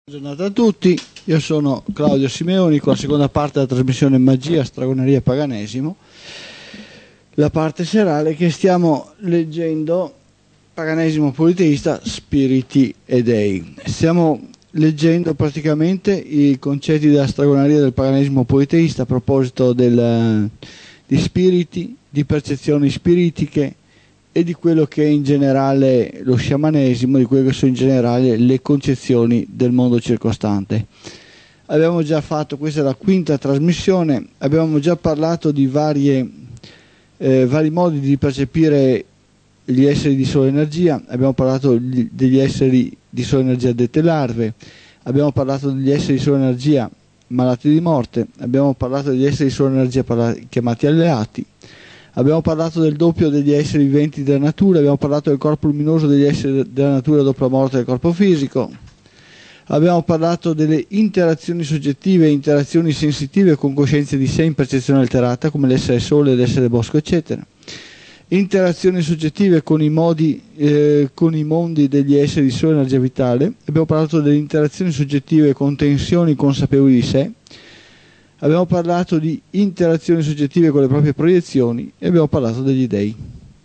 Buona giornata a tutti, io sono Claudio Simeoni con la seconda parte della trasmissione Magia, Stregoneria e Paganesimo, la parte serale che stiamo leggendo Paganesimo Politeista, Spiriti e Dei. Stiamo leggendo praticamente i concetti della Stregoneria del Paganesimo Politeista a proposito di spiriti, di percezioni spiritiche e di quello che è in generale lo sciamanesimo, di quello che sono in generale le concezioni del mondo circostante. Abbiamo già fatto, questa è la quinta trasmissione, abbiamo già parlato di vari modi di percepire gli esseri di sola energia, abbiamo parlato degli esseri di sola energia dette larve, abbiamo parlato degli esseri di sola energia malati di morte, abbiamo parlato degli esseri di sola energia chiamati alleati. Abbiamo parlato del doppio degli esseri viventi della natura, abbiamo parlato del corpo luminoso degli esseri della natura dopo la morte del corpo fisico, abbiamo parlato delle interazioni soggettive e interazioni sensitive con coscienze di sé in percezione alterata, come l'essere sole, l'essere bosco, eccetera. Interazioni soggettive con i mondi degli esseri di sola energia vitale, abbiamo parlato delle interazioni soggettive con tensioni consapevoli di sé. Abbiamo parlato di interazioni soggettive con le proprie proiezioni e abbiamo parlato degli dei.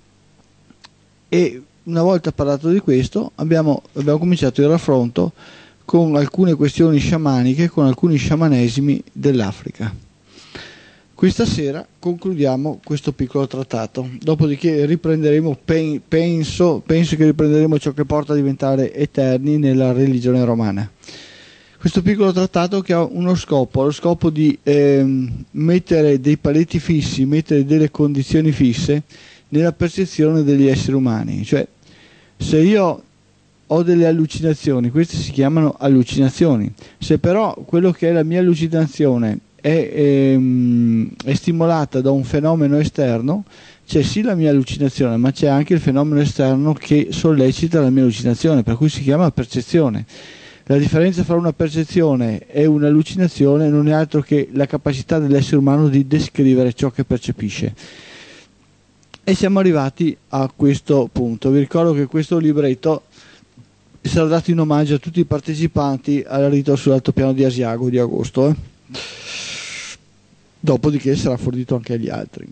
E una volta parlato di questo abbiamo cominciato il raffronto con alcune questioni sciamaniche, con alcuni sciamanesimi dell'Africa. Questa sera concludiamo questo piccolo trattato, dopodiché riprenderemo, penso che riprenderemo ciò che porta a diventare eterni nella religione romana. Questo piccolo trattato che ha lo scopo di mettere dei paletti fissi, mettere delle condizioni fisse nella percezione degli esseri umani. Cioè, se io ho delle allucinazioni, queste si chiamano allucinazioni. Se però quello che è la mia allucinazione è stimolata da un fenomeno esterno, c'è sì la mia allucinazione, ma c'è anche il fenomeno esterno che sollecita la mia allucinazione, per cui si chiama percezione. La differenza fra una percezione e un'allucinazione non è altro che la capacità dell'essere umano di descrivere ciò che percepisce. E siamo arrivati a questo punto. Vi ricordo che questo libretto sarà dato in omaggio a tutti i partecipanti al rito sull'altopiano di Asiago di agosto. Dopodiché sarà fornito anche agli altri.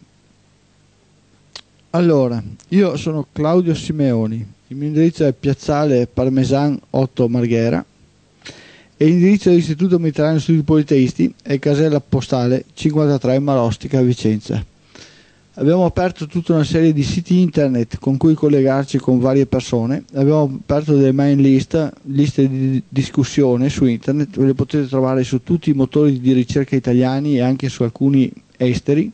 Allora, io sono Claudio Simeoni, il mio indirizzo è Piazzale Parmesan 8 Marghera. E l'indirizzo dell'Istituto Mediterraneo Studi Politeisti è casella postale 53 Marostica, Vicenza. Abbiamo aperto tutta una serie di siti internet con cui collegarci con varie persone. Abbiamo aperto delle mail list, liste di discussione su internet, ve le potete trovare su tutti i motori di ricerca italiani e anche su alcuni esteri.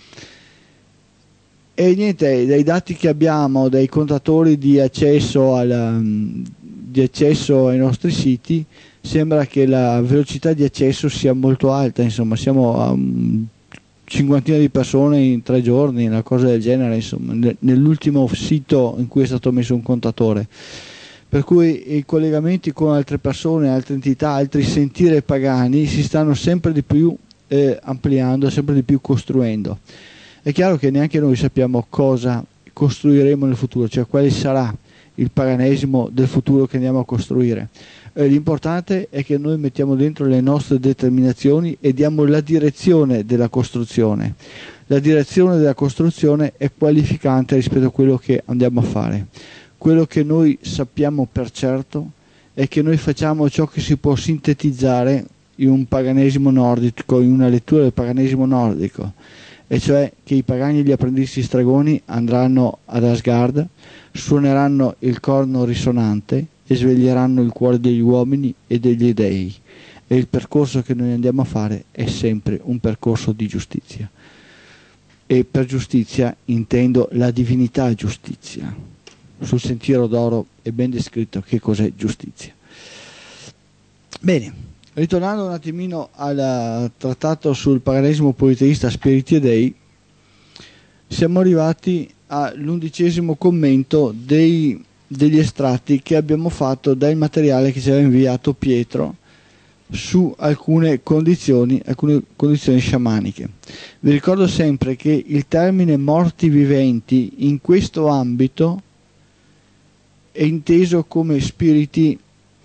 E niente, dai dati che abbiamo, dai contatori di accesso ai nostri siti, sembra che la velocità di accesso sia molto alta, insomma siamo a cinquantina di persone in 3 giorni, una cosa del genere, insomma, nell'ultimo sito in cui è stato messo un contatore. Per cui i collegamenti con altre persone, altre entità, altri sentieri pagani si stanno sempre di più ampliando, sempre di più costruendo. È chiaro che neanche noi sappiamo cosa costruiremo nel futuro, cioè quale sarà il paganesimo del futuro che andiamo a costruire. L'importante è che noi mettiamo dentro le nostre determinazioni e diamo la direzione della costruzione. La direzione della costruzione è qualificante rispetto a quello che andiamo a fare. Quello che noi sappiamo per certo è che noi facciamo ciò che si può sintetizzare in un paganesimo nordico, in una lettura del paganesimo nordico, e cioè che i pagani e gli apprendisti stregoni andranno ad Asgard, suoneranno il corno risonante e sveglieranno il cuore degli uomini e degli dei, e il percorso che noi andiamo a fare è sempre un percorso di giustizia, e per giustizia intendo la divinità giustizia. Sul Sentiero d'Oro è ben descritto che cos'è giustizia. Bene, ritornando un attimino al trattato sul paganesimo politeista Spiriti e Dei, siamo arrivati all'11° commento degli estratti che abbiamo fatto dal materiale che ci aveva inviato Pietro su alcune condizioni sciamaniche. Vi ricordo sempre che il termine morti viventi in questo ambito è inteso come spiriti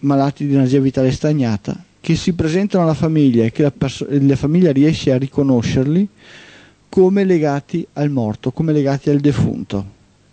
malati di energia vitale stagnata, che si presentano alla famiglia e che la famiglia riesce a riconoscerli come legati al morto, come legati al defunto.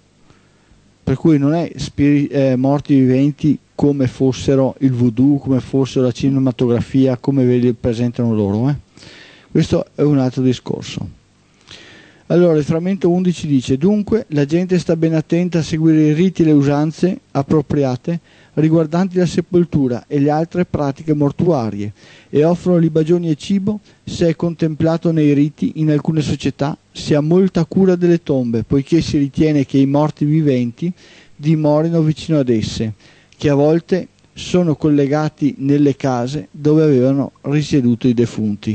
Per cui non è morti viventi come fossero il voodoo, come fossero la cinematografia, come ve li presentano loro. Questo è un altro discorso. Allora il frammento 11 dice: dunque la gente sta ben attenta a seguire i riti e le usanze appropriate riguardanti la sepoltura e le altre pratiche mortuarie, e offrono libagioni e cibo. Se è contemplato nei riti, in alcune società si ha molta cura delle tombe, poiché si ritiene che i morti viventi dimorino vicino ad esse, che a volte sono collegati nelle case dove avevano risieduto i defunti.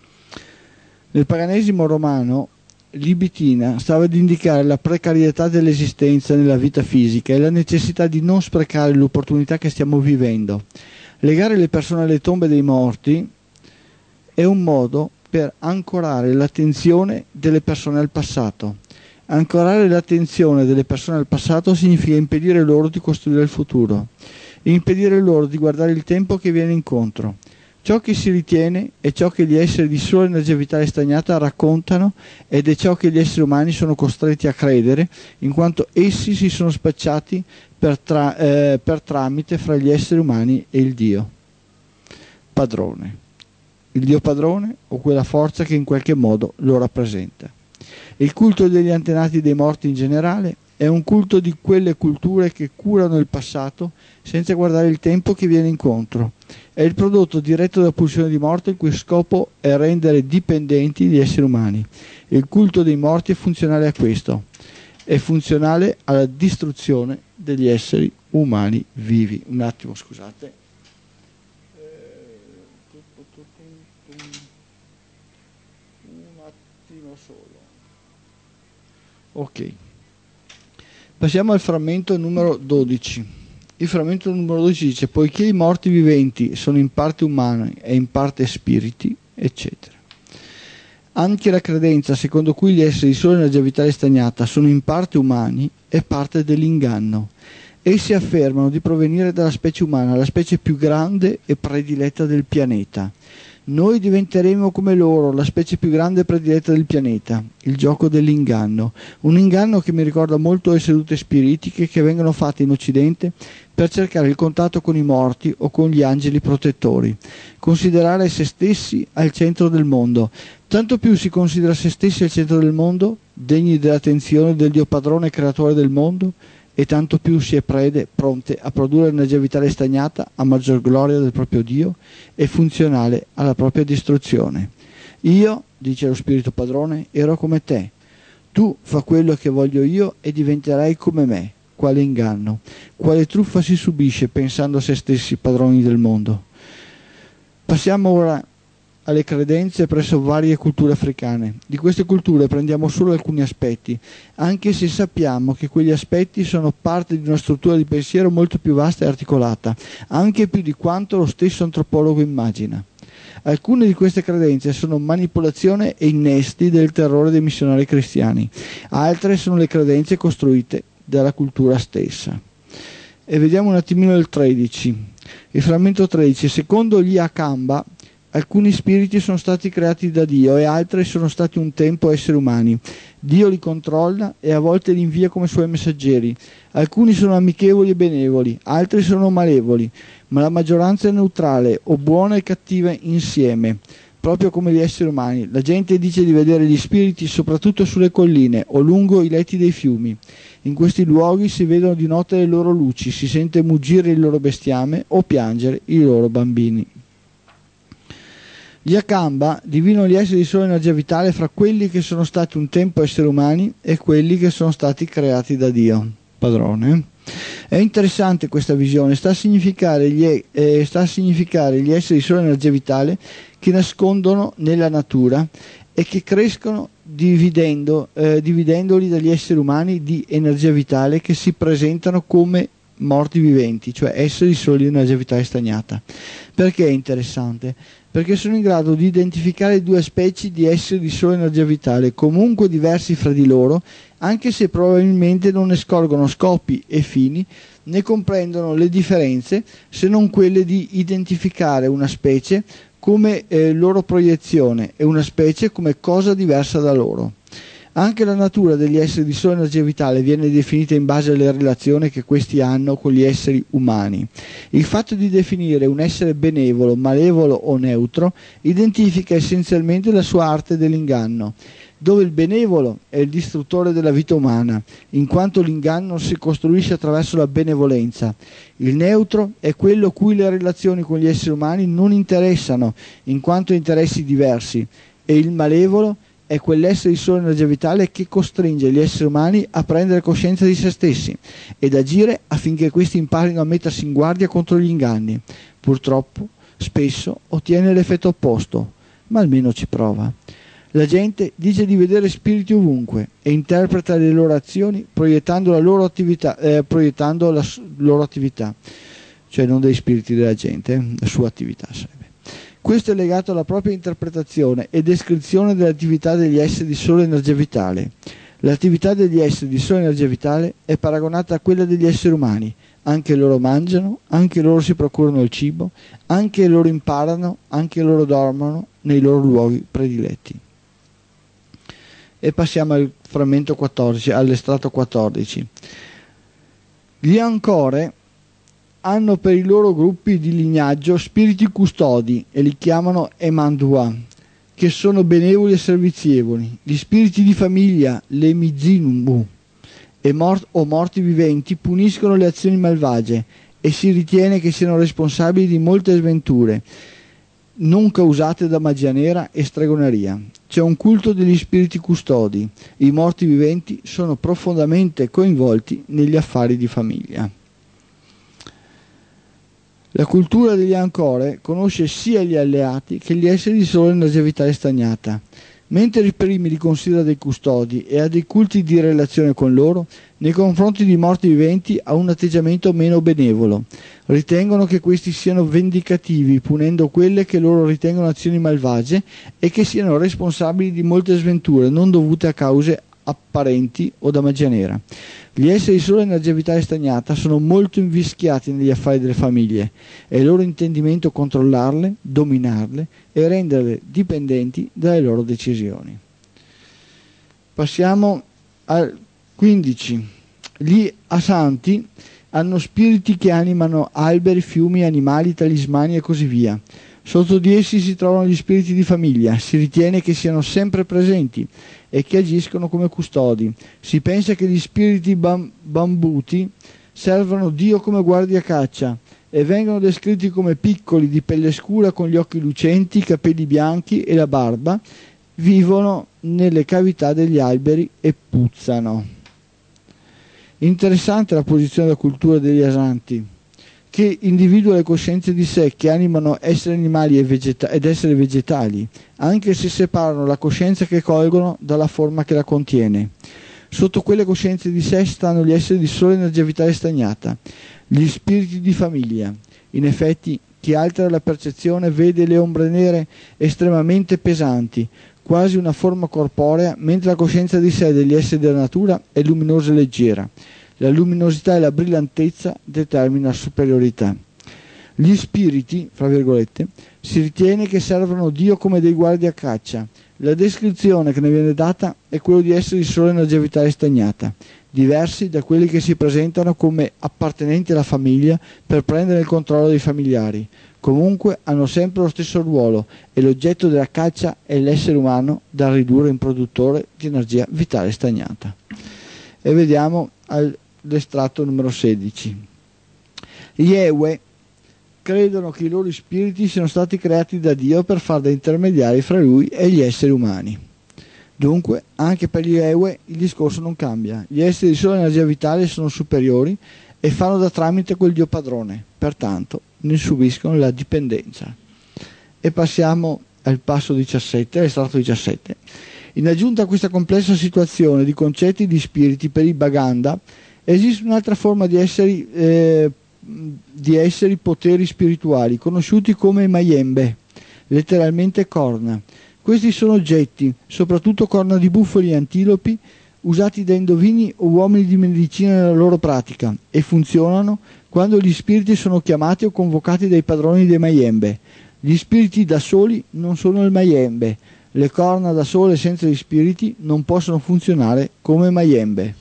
Nel paganesimo romano Libitina stava ad indicare la precarietà dell'esistenza nella vita fisica e la necessità di non sprecare l'opportunità che stiamo vivendo. Legare le persone alle tombe dei morti è un modo per ancorare l'attenzione delle persone al passato. Ancorare l'attenzione delle persone al passato significa impedire loro di costruire il futuro, impedire loro di guardare il tempo che viene incontro. Ciò che si ritiene è ciò che gli esseri di sola energia vitale stagnata raccontano, ed è ciò che gli esseri umani sono costretti a credere, in quanto essi si sono spacciati per tramite fra gli esseri umani e il Dio padrone. Il Dio padrone o quella forza che in qualche modo lo rappresenta. Il culto degli antenati dei morti in generale è un culto di quelle culture che curano il passato senza guardare il tempo che viene incontro. È il prodotto diretto della pulsione di morte, il cui scopo è rendere dipendenti gli esseri umani. Il culto dei morti è funzionale a questo, è funzionale alla distruzione degli esseri umani vivi. Un attimo, scusate. Un attimo solo. Ok. Passiamo al frammento numero 12. Il frammento numero 12 dice: poiché i morti viventi sono in parte umani e in parte spiriti, eccetera. Anche la credenza secondo cui gli esseri di sola energia vitale stagnata sono in parte umani è parte dell'inganno. Essi affermano di provenire dalla specie umana, la specie più grande e prediletta del pianeta. Noi diventeremo come loro, la specie più grande e prediletta del pianeta. Il gioco dell'inganno. Un inganno che mi ricorda molto le sedute spiritiche che vengono fatte in Occidente per cercare il contatto con i morti o con gli angeli protettori. Considerare se stessi al centro del mondo. Tanto più si considera se stessi al centro del mondo, degni dell'attenzione del Dio padrone e creatore del mondo, e tanto più si è pronte a produrre energia vitale stagnata a maggior gloria del proprio Dio e funzionale alla propria distruzione. Io, dice lo Spirito Padrone, ero come te. Tu fa quello che voglio io e diventerai come me. Quale inganno, quale truffa si subisce pensando a se stessi padroni del mondo. Passiamo ora alle credenze presso varie culture africane. Di queste culture prendiamo solo alcuni aspetti, anche se sappiamo che quegli aspetti sono parte di una struttura di pensiero molto più vasta e articolata, anche più di quanto lo stesso antropologo immagina. Alcune di queste credenze sono manipolazione e innesti del terrore dei missionari cristiani, altre sono le credenze costruite dalla cultura stessa. E vediamo un attimino il 13. Il frammento 13. Secondo gli Akamba, alcuni spiriti sono stati creati da Dio e altri sono stati un tempo esseri umani. Dio li controlla e a volte li invia come suoi messaggeri. Alcuni sono amichevoli e benevoli, altri sono malevoli, ma la maggioranza è neutrale o buona e cattiva insieme, proprio come gli esseri umani. La gente dice di vedere gli spiriti soprattutto sulle colline o lungo i letti dei fiumi. In questi luoghi si vedono di notte le loro luci, si sente muggire il loro bestiame o piangere i loro bambini. Gli Akamba dividono gli esseri di sola energia vitale fra quelli che sono stati un tempo esseri umani e quelli che sono stati creati da Dio padrone. È interessante questa visione, sta a significare gli esseri di sola energia vitale che nascondono nella natura e che crescono dividendoli dagli esseri umani di energia vitale che si presentano come morti viventi, cioè esseri soli di energia vitale stagnata. Perché è interessante? Perché sono in grado di identificare due specie di esseri di sola energia vitale, comunque diversi fra di loro, anche se probabilmente non ne scorgono scopi e fini, né comprendono le differenze, se non quelle di identificare una specie come loro proiezione e una specie come cosa diversa da loro. Anche la natura degli esseri di sola energia vitale viene definita in base alle relazioni che questi hanno con gli esseri umani. Il fatto di definire un essere benevolo, malevolo o neutro identifica essenzialmente la sua arte dell'inganno, dove il benevolo è il distruttore della vita umana, in quanto l'inganno si costruisce attraverso la benevolenza. Il neutro è quello cui le relazioni con gli esseri umani non interessano, in quanto interessi diversi, e il malevolo è quell'essere di sola energia vitale che costringe gli esseri umani a prendere coscienza di se stessi ed agire affinché questi imparino a mettersi in guardia contro gli inganni. Purtroppo, spesso ottiene l'effetto opposto, ma almeno ci prova. La gente dice di vedere spiriti ovunque e interpreta le loro azioni proiettando la loro attività, cioè non dei spiriti della gente, la sua attività sarebbe. Questo è legato alla propria interpretazione e descrizione dell'attività degli esseri di sola energia vitale. L'attività degli esseri di sola energia vitale è paragonata a quella degli esseri umani. Anche loro mangiano, anche loro si procurano il cibo, anche loro imparano, anche loro dormono nei loro luoghi prediletti. E passiamo al frammento 14, all'estratto 14. Gli Ancore hanno per i loro gruppi di lignaggio spiriti custodi e li chiamano Emandua, che sono benevoli e servizievoli. Gli spiriti di famiglia, le Mizinumu, o morti viventi, puniscono le azioni malvagie e si ritiene che siano responsabili di molte sventure non causate da magia nera e stregoneria. C'è un culto degli spiriti custodi. I morti viventi sono profondamente coinvolti negli affari di famiglia. La cultura degli Ancore conosce sia gli alleati che gli esseri di sola energia vitale stagnata. Mentre i primi li considera dei custodi e ha dei culti di relazione con loro, nei confronti di morti viventi ha un atteggiamento meno benevolo. Ritengono che questi siano vendicativi, punendo quelle che loro ritengono azioni malvagie e che siano responsabili di molte sventure non dovute a cause apparenti o da magia nera. Gli esseri di sola energia vitale stagnata sono molto invischiati negli affari delle famiglie. È il loro intendimento controllarle, dominarle e renderle dipendenti dalle loro decisioni. Passiamo al 15. Gli Asanti hanno spiriti che animano alberi, fiumi, animali, talismani e così via. Sotto di essi si trovano gli spiriti di famiglia, si ritiene che siano sempre presenti e che agiscono come custodi. Si pensa che gli spiriti bambuti servano Dio come guardia caccia e vengono descritti come piccoli, di pelle scura, con gli occhi lucenti, i capelli bianchi e la barba, vivono nelle cavità degli alberi e puzzano. Interessante la posizione della cultura degli Asanti, che individua le coscienze di sé che animano esseri animali ed esseri vegetali, anche se separano la coscienza che colgono dalla forma che la contiene. Sotto quelle coscienze di sé stanno gli esseri di sola energia vitale stagnata, gli spiriti di famiglia. In effetti, chi altera la percezione vede le ombre nere estremamente pesanti, quasi una forma corporea, mentre la coscienza di sé degli esseri della natura è luminosa e leggera. La luminosità e la brillantezza determinano la superiorità. Gli spiriti, fra virgolette, si ritiene che servano Dio come dei guardia caccia. La descrizione che ne viene data è quella di esseri di sola energia vitale stagnata, diversi da quelli che si presentano come appartenenti alla famiglia per prendere il controllo dei familiari. Comunque hanno sempre lo stesso ruolo e l'oggetto della caccia è l'essere umano da ridurre in produttore di energia vitale stagnata. E vediamo l'estratto numero 16. Gli Ewe credono che i loro spiriti siano stati creati da Dio per far da intermediari fra lui e gli esseri umani. Dunque, anche per gli Ewe il discorso non cambia. Gli esseri di sola energia vitale sono superiori e fanno da tramite quel Dio padrone, pertanto ne subiscono la dipendenza. E passiamo al passo 17, all'estratto 17. In aggiunta a questa complessa situazione di concetti di spiriti per i Baganda, Esiste un'altra forma di esseri poteri spirituali, conosciuti come Mayembe, letteralmente corna. Questi sono oggetti, soprattutto corna di bufali e antilopi, usati da indovini o uomini di medicina nella loro pratica, e funzionano quando gli spiriti sono chiamati o convocati dai padroni dei Mayembe. Gli spiriti da soli non sono il Mayembe. Le corna da sole senza gli spiriti non possono funzionare come Mayembe.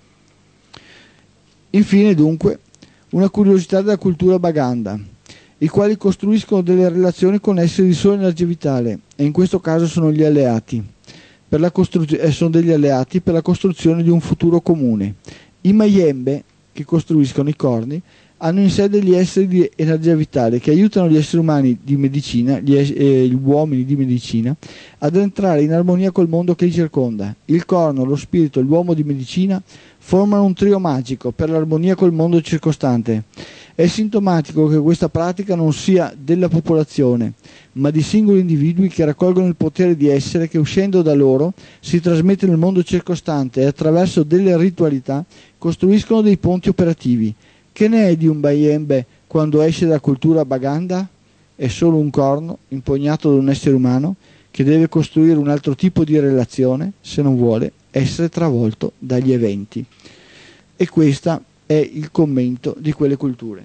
Infine, dunque, una curiosità della cultura Baganda, i quali costruiscono delle relazioni con esseri di sola energia vitale, e in questo caso sono gli alleati. Sono degli alleati per la costruzione di un futuro comune. I Mayembe, che costruiscono i corni, hanno in sé degli esseri di energia vitale che aiutano gli esseri umani di medicina, gli uomini di medicina, ad entrare in armonia col mondo che li circonda. Il corno, lo spirito e l'uomo di medicina formano un trio magico per l'armonia col mondo circostante. È sintomatico che questa pratica non sia della popolazione, ma di singoli individui che raccolgono il potere di essere che, uscendo da loro, si trasmette nel mondo circostante e attraverso delle ritualità costruiscono dei ponti operativi. Che ne è di un Mayembe quando esce dalla cultura Baganda? È solo un corno impugnato da un essere umano che deve costruire un altro tipo di relazione se non vuole essere travolto dagli eventi. E questo è il commento di quelle culture.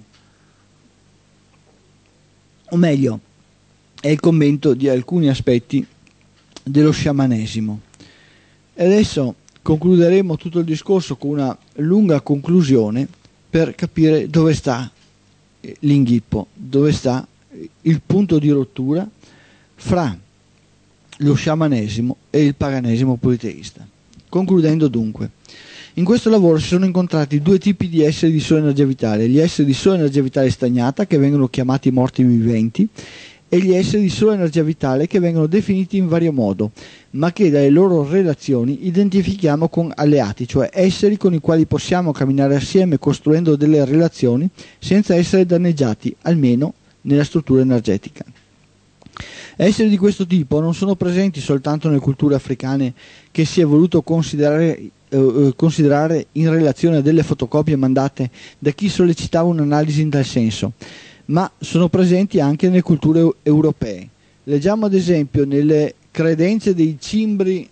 O meglio, è il commento di alcuni aspetti dello sciamanesimo. E adesso concluderemo tutto il discorso con una lunga conclusione per capire dove sta l'inghippo, dove sta il punto di rottura fra lo sciamanesimo e il paganesimo politeista. Concludendo dunque, in questo lavoro si sono incontrati due tipi di esseri di sola energia vitale: gli esseri di sola energia vitale stagnata, che vengono chiamati morti viventi, e gli esseri di sola energia vitale, che vengono definiti in vario modo, ma che dalle loro relazioni identifichiamo con alleati, cioè esseri con i quali possiamo camminare assieme costruendo delle relazioni senza essere danneggiati, almeno nella struttura energetica. Esseri di questo tipo non sono presenti soltanto nelle culture africane, che si è voluto considerare in relazione a delle fotocopie mandate da chi sollecitava un'analisi in tal senso, ma sono presenti anche nelle culture europee. Leggiamo ad esempio nelle credenze dei cimbri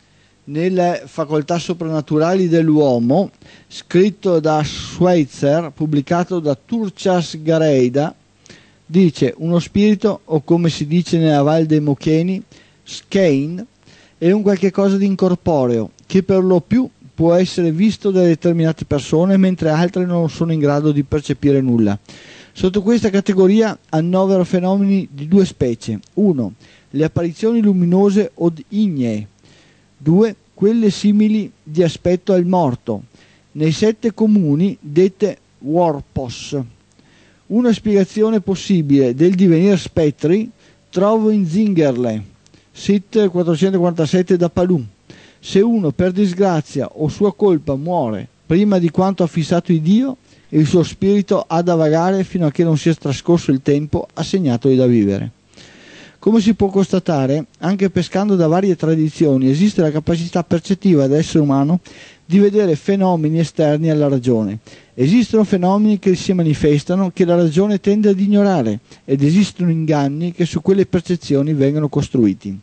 nelle facoltà soprannaturali dell'uomo, scritto da Schweitzer, pubblicato da Turchas Gareida. Dice: uno spirito, o come si dice nella Val dei Mocheni, Skein, è un qualche cosa di incorporeo che per lo più può essere visto da determinate persone, mentre altre non sono in grado di percepire nulla. Sotto questa categoria annovero fenomeni di due specie: 1. Le apparizioni luminose od ignee; 2. Quelle simili di aspetto al morto, nei 7 comuni dette Warpos. Una spiegazione possibile del divenire spettri trovo in Zingerle, sit 447 da Palù. Se uno per disgrazia o sua colpa muore prima di quanto ha fissato il Dio, il suo spirito ha da vagare fino a che non sia trascorso il tempo assegnatogli da vivere. Come si può constatare, anche pescando da varie tradizioni, esiste la capacità percettiva dell'essere umano di vedere fenomeni esterni alla ragione. Esistono fenomeni che si manifestano che la ragione tende ad ignorare, ed esistono inganni che su quelle percezioni vengono costruiti.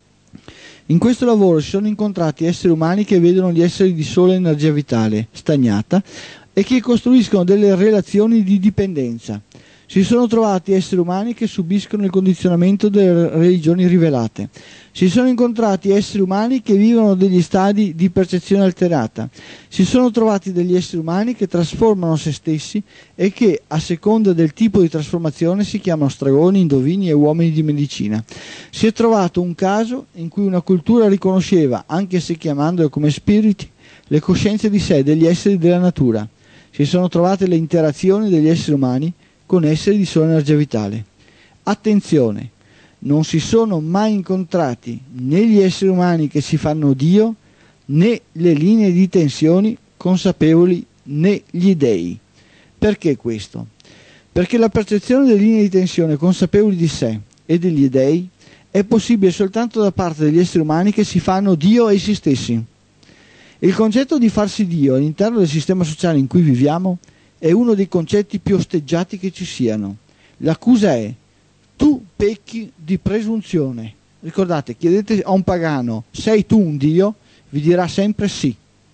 In questo lavoro si sono incontrati esseri umani che vedono gli esseri di sola energia vitale, stagnata, e che costruiscono delle relazioni di dipendenza. Si sono trovati esseri umani che subiscono il condizionamento delle religioni rivelate. Si sono incontrati esseri umani che vivono degli stadi di percezione alterata. Si sono trovati degli esseri umani che trasformano se stessi e che, a seconda del tipo di trasformazione, si chiamano stregoni, indovini e uomini di medicina. Si è trovato un caso in cui una cultura riconosceva, anche se chiamandole come spiriti, le coscienze di sé degli esseri della natura. Si sono trovate le interazioni degli esseri umani con esseri di sola energia vitale. Attenzione, non si sono mai incontrati né gli esseri umani che si fanno Dio, né le linee di tensioni consapevoli, né gli dei. Perché questo? Perché la percezione delle linee di tensione consapevoli di sé e degli dei è possibile soltanto da parte degli esseri umani che si fanno Dio essi stessi. Il concetto di farsi Dio all'interno del sistema sociale in cui viviamo è uno dei concetti più osteggiati che ci siano. L'accusa è: tu pecchi di presunzione. Ricordate, chiedete a un pagano: sei tu un Dio? Vi dirà sempre sì.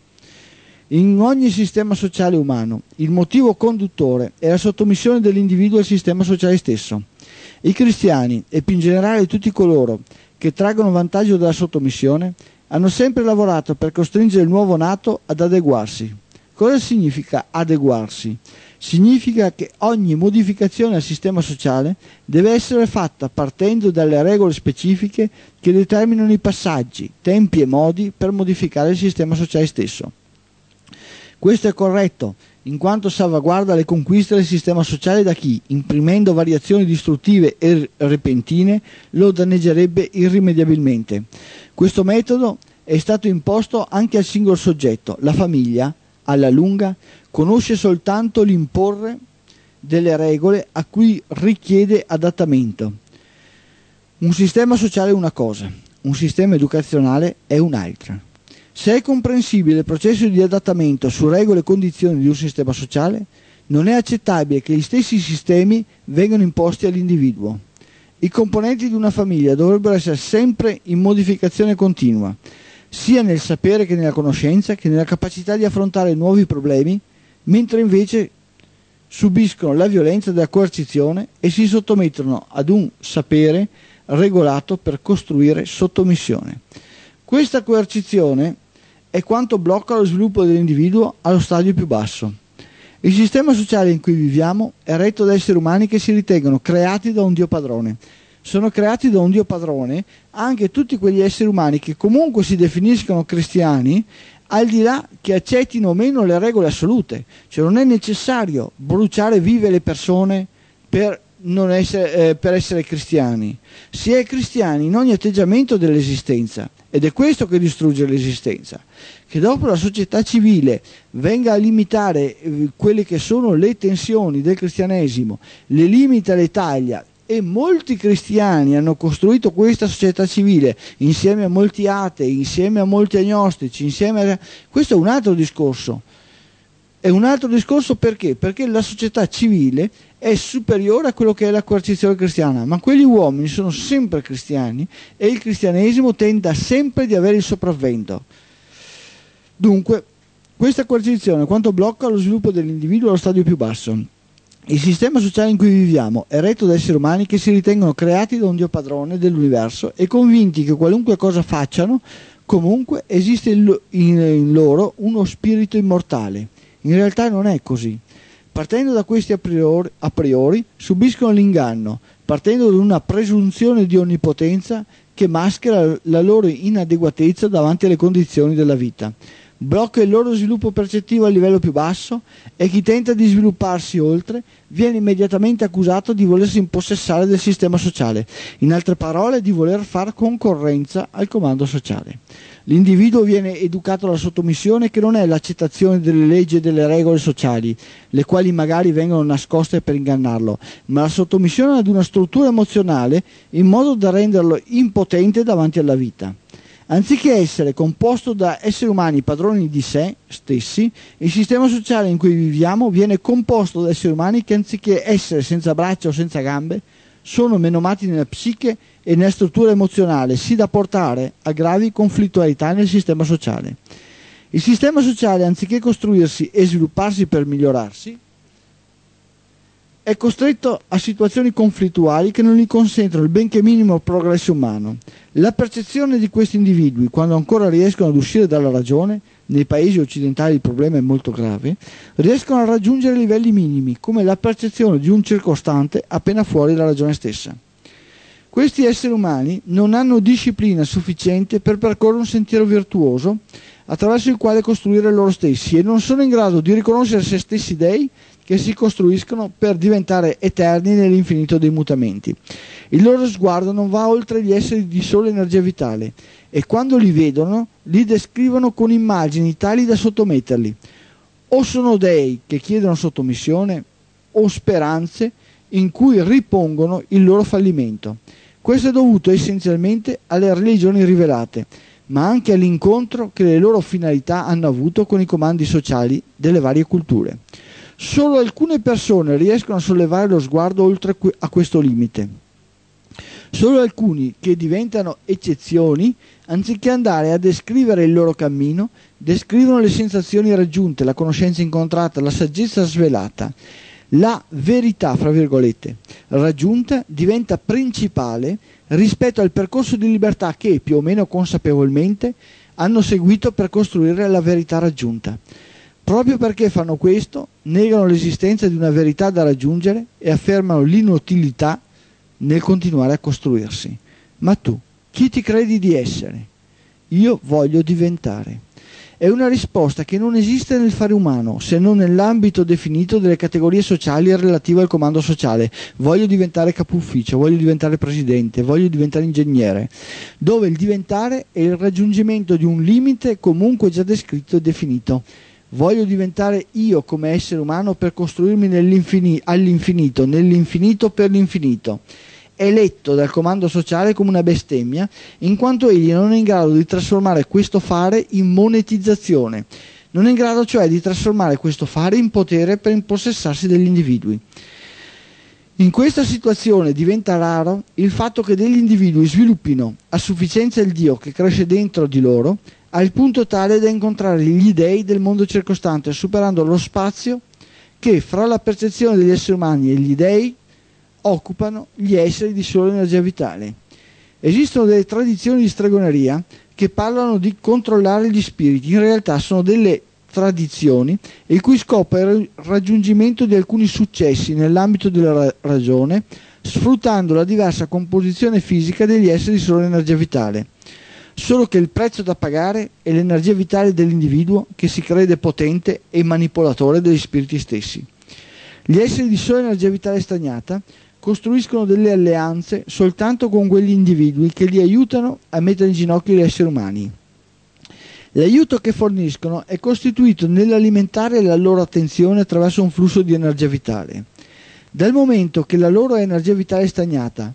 In ogni sistema sociale umano il motivo conduttore è la sottomissione dell'individuo al sistema sociale stesso. I cristiani, e più in generale tutti coloro che traggono vantaggio dalla sottomissione, hanno sempre lavorato per costringere il nuovo nato ad adeguarsi. Cosa significa adeguarsi? Significa che ogni modificazione al sistema sociale deve essere fatta partendo dalle regole specifiche che determinano i passaggi, tempi e modi per modificare il sistema sociale stesso. Questo è corretto, in quanto salvaguarda le conquiste del sistema sociale da chi, imprimendo variazioni distruttive e repentine, lo danneggerebbe irrimediabilmente. Questo metodo è stato imposto anche al singolo soggetto. La famiglia, alla lunga, conosce soltanto l'imporre delle regole a cui richiede adattamento. Un sistema sociale è una cosa, un sistema educazionale è un'altra. Se è comprensibile il processo di adattamento su regole e condizioni di un sistema sociale, non è accettabile che gli stessi sistemi vengano imposti all'individuo. I componenti di una famiglia dovrebbero essere sempre in modificazione continua, sia nel sapere che nella conoscenza, che nella capacità di affrontare nuovi problemi, mentre invece subiscono la violenza della coercizione e si sottomettono ad un sapere regolato per costruire sottomissione. Questa coercizione è quanto blocca lo sviluppo dell'individuo allo stadio più basso. Il sistema sociale in cui viviamo è retto da esseri umani che si ritengono creati da un Dio padrone. Sono creati da un Dio padrone anche tutti quegli esseri umani che comunque si definiscono cristiani, al di là che accettino o meno le regole assolute. Cioè non è necessario bruciare vive le persone per essere cristiani. Si è cristiani in ogni atteggiamento dell'esistenza, ed è questo che distrugge l'esistenza. Che dopo la società civile venga a limitare quelle che sono le tensioni del cristianesimo, le limita, le taglia, e molti cristiani hanno costruito questa società civile insieme a molti atei, insieme a molti agnostici, questo è un altro discorso. È un altro discorso perché? Perché la società civile è superiore a quello che è la coercizione cristiana, ma quegli uomini sono sempre cristiani e il cristianesimo tende sempre di avere il sopravvento. Dunque, questa coercizione è quanto blocca lo sviluppo dell'individuo allo stadio più basso. Il sistema sociale in cui viviamo è retto da esseri umani che si ritengono creati da un Dio padrone dell'universo e convinti che qualunque cosa facciano, comunque esiste in loro uno spirito immortale. In realtà non è così. Partendo da questi a priori subiscono l'inganno, partendo da una presunzione di onnipotenza che maschera la loro inadeguatezza davanti alle condizioni della vita. Blocca il loro sviluppo percettivo a livello più basso e chi tenta di svilupparsi oltre viene immediatamente accusato di volersi impossessare del sistema sociale, in altre parole di voler far concorrenza al comando sociale. L'individuo viene educato alla sottomissione, che non è l'accettazione delle leggi e delle regole sociali, le quali magari vengono nascoste per ingannarlo, ma la sottomissione ad una struttura emozionale in modo da renderlo impotente davanti alla vita. Anziché essere composto da esseri umani padroni di sé stessi, il sistema sociale in cui viviamo viene composto da esseri umani che, anziché essere senza braccia o senza gambe, sono menomati nella psiche e nella struttura emozionale, sì da portare a gravi conflittualità nel sistema sociale. Il sistema sociale, anziché costruirsi e svilupparsi per migliorarsi, è costretto a situazioni conflittuali che non gli consentono il benché minimo progresso umano. La percezione di questi individui, quando ancora riescono ad uscire dalla ragione, nei paesi occidentali il problema è molto grave, riescono a raggiungere livelli minimi, come la percezione di un circostante appena fuori dalla ragione stessa. Questi esseri umani non hanno disciplina sufficiente per percorrere un sentiero virtuoso attraverso il quale costruire loro stessi e non sono in grado di riconoscere se stessi dei che si costruiscono per diventare eterni nell'infinito dei mutamenti. Il loro sguardo non va oltre gli esseri di sola energia vitale e quando li vedono li descrivono con immagini tali da sottometterli. O sono dei che chiedono sottomissione o speranze in cui ripongono il loro fallimento. Questo è dovuto essenzialmente alle religioni rivelate, ma anche all'incontro che le loro finalità hanno avuto con i comandi sociali delle varie culture. Solo alcune persone riescono a sollevare lo sguardo oltre a questo limite. Solo alcuni che diventano eccezioni, anziché andare a descrivere il loro cammino, descrivono le sensazioni raggiunte, la conoscenza incontrata, la saggezza svelata. La verità, fra virgolette, raggiunta diventa principale rispetto al percorso di libertà che, più o meno consapevolmente, hanno seguito per costruire la verità raggiunta. Proprio perché fanno questo, negano l'esistenza di una verità da raggiungere e affermano l'inutilità nel continuare a costruirsi. Ma tu, chi ti credi di essere? Io voglio diventare. È una risposta che non esiste nel fare umano, se non nell'ambito definito delle categorie sociali relative al comando sociale. Voglio diventare capo ufficio, voglio diventare presidente, voglio diventare ingegnere, dove il diventare è il raggiungimento di un limite comunque già descritto e definito. Voglio diventare io come essere umano per costruirmi all'infinito, nell'infinito per l'infinito. È letto dal comando sociale come una bestemmia, in quanto egli non è in grado di trasformare questo fare in monetizzazione, non è in grado cioè di trasformare questo fare in potere per impossessarsi degli individui. In questa situazione diventa raro il fatto che degli individui sviluppino a sufficienza il Dio che cresce dentro di loro, al punto tale da incontrare gli dei del mondo circostante, superando lo spazio che fra la percezione degli esseri umani e gli dei occupano gli esseri di sola energia vitale. Esistono delle tradizioni di stregoneria che parlano di controllare gli spiriti. In realtà sono delle tradizioni il cui scopo è il raggiungimento di alcuni successi nell'ambito della ragione, sfruttando la diversa composizione fisica degli esseri di sola energia vitale. Solo che il prezzo da pagare è l'energia vitale dell'individuo che si crede potente e manipolatore degli spiriti stessi. Gli esseri di sola energia vitale stagnata costruiscono delle alleanze soltanto con quegli individui che li aiutano a mettere in ginocchio gli esseri umani. L'aiuto che forniscono è costituito nell'alimentare la loro attenzione attraverso un flusso di energia vitale. Dal momento che la loro energia vitale è stagnata,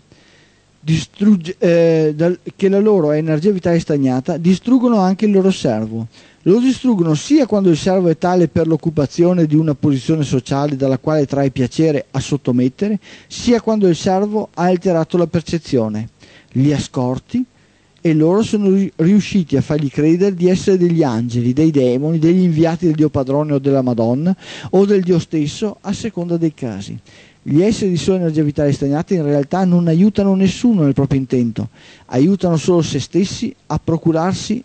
distruggono anche il loro servo. Lo distruggono sia quando il servo è tale per l'occupazione di una posizione sociale dalla quale trae piacere a sottomettere, sia quando il servo ha alterato la percezione. Li ha scorti e loro sono riusciti a fargli credere di essere degli angeli, dei demoni, degli inviati del Dio Padrone o della Madonna o del Dio stesso, a seconda dei casi. Gli esseri di sola energia vitale stagnata in realtà non aiutano nessuno nel proprio intento, aiutano solo se stessi a procurarsi,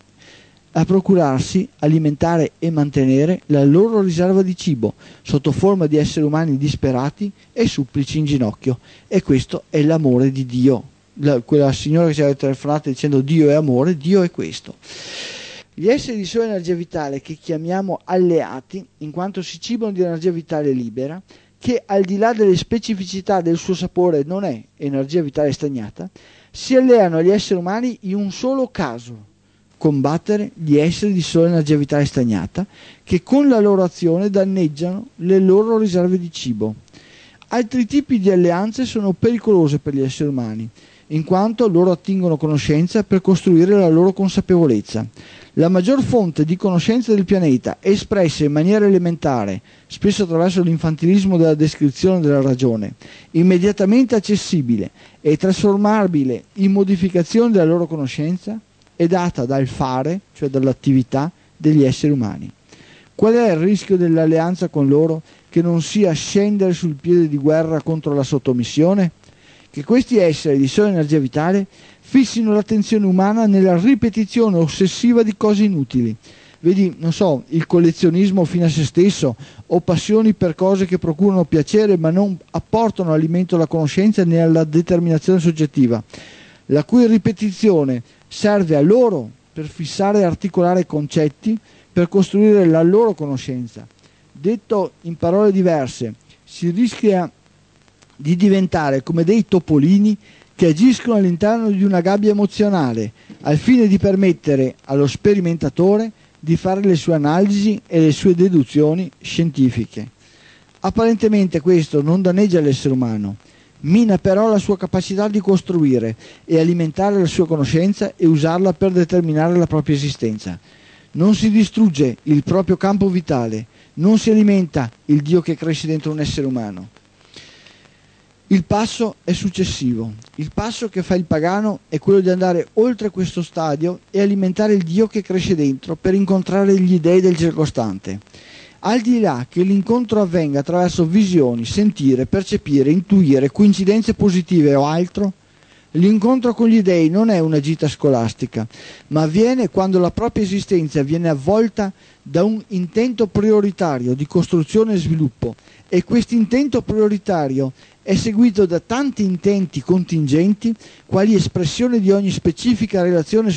alimentare e mantenere la loro riserva di cibo sotto forma di esseri umani disperati e supplici in ginocchio. E questo è l'amore di Dio. Quella signora che ci aveva telefonato dicendo Dio è amore, Dio è questo. Gli esseri di sola energia vitale che chiamiamo alleati, in quanto si cibano di energia vitale libera, che al di là delle specificità del suo sapore non è energia vitale stagnata, si alleano agli esseri umani in un solo caso: combattere gli esseri di sola energia vitale stagnata che con la loro azione danneggiano le loro riserve di cibo. Altri tipi di alleanze sono pericolose per gli esseri umani, in quanto loro attingono conoscenza per costruire la loro consapevolezza. La maggior fonte di conoscenza del pianeta, espressa in maniera elementare, spesso attraverso l'infantilismo della descrizione della ragione, immediatamente accessibile e trasformabile in modificazione della loro conoscenza, è data dal fare, cioè dall'attività degli esseri umani. Qual è il rischio dell'alleanza con loro che non sia scendere sul piede di guerra contro la sottomissione? Che questi esseri di sola energia vitale fissino l'attenzione umana nella ripetizione ossessiva di cose inutili. Vedi, non so, il collezionismo fine a se stesso o passioni per cose che procurano piacere ma non apportano alimento alla conoscenza né alla determinazione soggettiva, la cui ripetizione serve a loro per fissare e articolare concetti, per costruire la loro conoscenza. Detto in parole diverse, si rischia di diventare come dei topolini che agiscono all'interno di una gabbia emozionale al fine di permettere allo sperimentatore di fare le sue analisi e le sue deduzioni scientifiche. Apparentemente questo non danneggia l'essere umano, mina però la sua capacità di costruire e alimentare la sua conoscenza e usarla per determinare la propria esistenza. Non si distrugge il proprio campo vitale, non si alimenta il Dio che cresce dentro un essere umano. Il passo è successivo. Il passo che fa il pagano è quello di andare oltre questo stadio e alimentare il Dio che cresce dentro per incontrare gli dei del circostante. Al di là che l'incontro avvenga attraverso visioni, sentire, percepire, intuire, coincidenze positive o altro, l'incontro con gli dei non è una gita scolastica, ma avviene quando la propria esistenza viene avvolta da un intento prioritario di costruzione e sviluppo, e questo intento prioritario è seguito da tanti intenti contingenti, quali espressione di ogni specifica relazione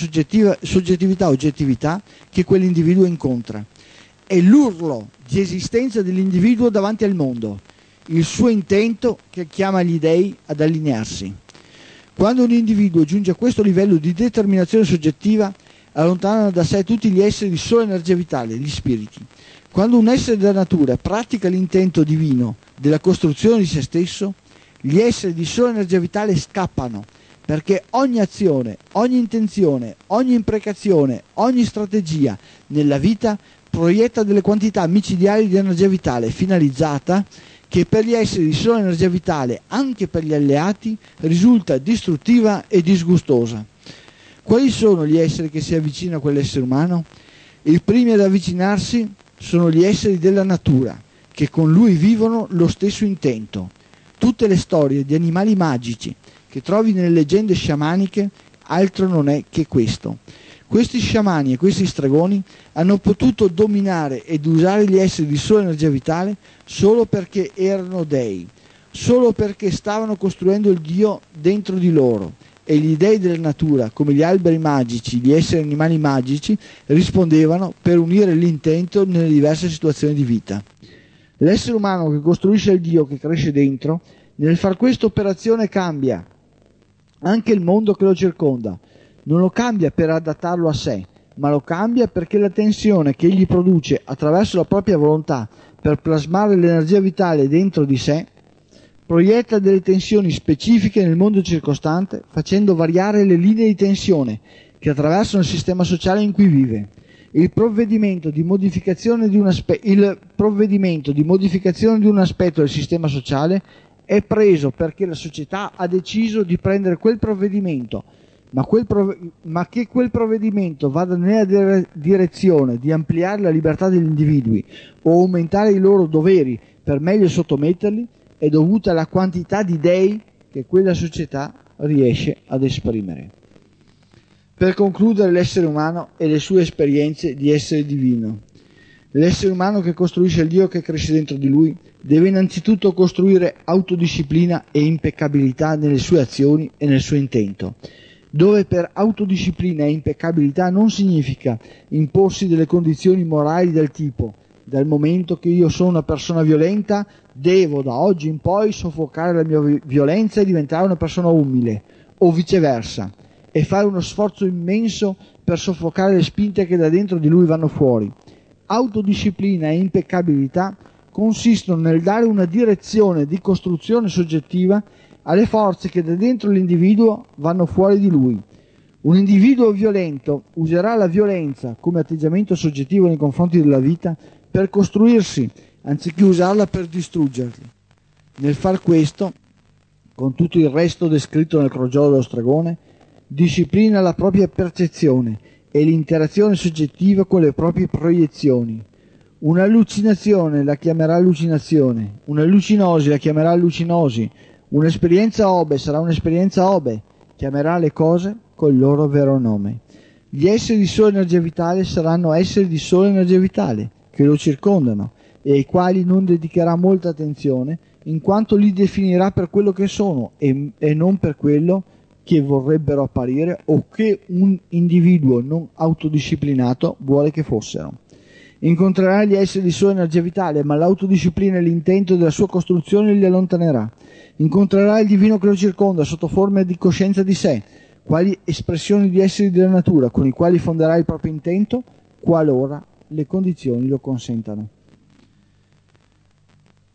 soggettività-oggettività che quell'individuo incontra. È l'urlo di esistenza dell'individuo davanti al mondo, il suo intento che chiama gli dei ad allinearsi. Quando un individuo giunge a questo livello di determinazione soggettiva, allontanano da sé tutti gli esseri di sola energia vitale, gli spiriti. Quando un essere della natura pratica l'intento divino della costruzione di se stesso, gli esseri di sola energia vitale scappano, perché ogni azione, ogni intenzione, ogni imprecazione, ogni strategia nella vita proietta delle quantità micidiali di energia vitale finalizzata che per gli esseri di sola energia vitale, anche per gli alleati, risulta distruttiva e disgustosa. Quali sono gli esseri che si avvicinano a quell'essere umano? I primi ad avvicinarsi sono gli esseri della natura, che con lui vivono lo stesso intento. Tutte le storie di animali magici che trovi nelle leggende sciamaniche altro non è che questo. Questi sciamani e questi stregoni hanno potuto dominare ed usare gli esseri di sola energia vitale solo perché erano dei, solo perché stavano costruendo il Dio dentro di loro, e gli dei della natura, come gli alberi magici, gli esseri animali magici, rispondevano per unire l'intento nelle diverse situazioni di vita. L'essere umano che costruisce il Dio che cresce dentro, nel far questa operazione cambia anche il mondo che lo circonda. Non lo cambia per adattarlo a sé, ma lo cambia perché la tensione che egli produce attraverso la propria volontà per plasmare l'energia vitale dentro di sé proietta delle tensioni specifiche nel mondo circostante, facendo variare le linee di tensione che attraversano il sistema sociale in cui vive. Il provvedimento di modificazione di un aspetto del sistema sociale è preso perché la società ha deciso di prendere quel provvedimento, ma che quel provvedimento vada nella direzione di ampliare la libertà degli individui o aumentare i loro doveri per meglio sottometterli, è dovuta alla quantità di dei che quella società riesce ad esprimere. Per concludere l'essere umano e le sue esperienze di essere divino. L'essere umano che costruisce il Dio che cresce dentro di lui deve innanzitutto costruire autodisciplina e impeccabilità nelle sue azioni e nel suo intento, dove per autodisciplina e impeccabilità non significa imporsi delle condizioni morali del tipo: dal momento che io sono una persona violenta, devo da oggi in poi soffocare la mia violenza e diventare una persona umile, o viceversa, e fare uno sforzo immenso per soffocare le spinte che da dentro di lui vanno fuori. Autodisciplina e impeccabilità consistono nel dare una direzione di costruzione soggettiva alle forze che da dentro l'individuo vanno fuori di lui. Un individuo violento userà la violenza come atteggiamento soggettivo nei confronti della vita per costruirsi, anziché usarla per distruggerli. Nel far questo, con tutto il resto descritto nel crogiolo dello stregone, disciplina la propria percezione e l'interazione soggettiva con le proprie proiezioni. Un'allucinazione la chiamerà allucinazione, un'allucinosi la chiamerà allucinosi, un'esperienza obe sarà un'esperienza obe, chiamerà le cose col loro vero nome. Gli esseri di sola energia vitale saranno esseri di sola energia vitale, che lo circondano e ai quali non dedicherà molta attenzione, in quanto li definirà per quello che sono e non per quello che vorrebbero apparire o che un individuo non autodisciplinato vuole che fossero. Incontrerà gli esseri di sola energia vitale, ma l'autodisciplina e l'intento della sua costruzione li allontanerà. Incontrerà il divino che lo circonda sotto forma di coscienza di sé, quali espressioni di esseri della natura con i quali fonderà il proprio intento, qualora le condizioni lo consentano.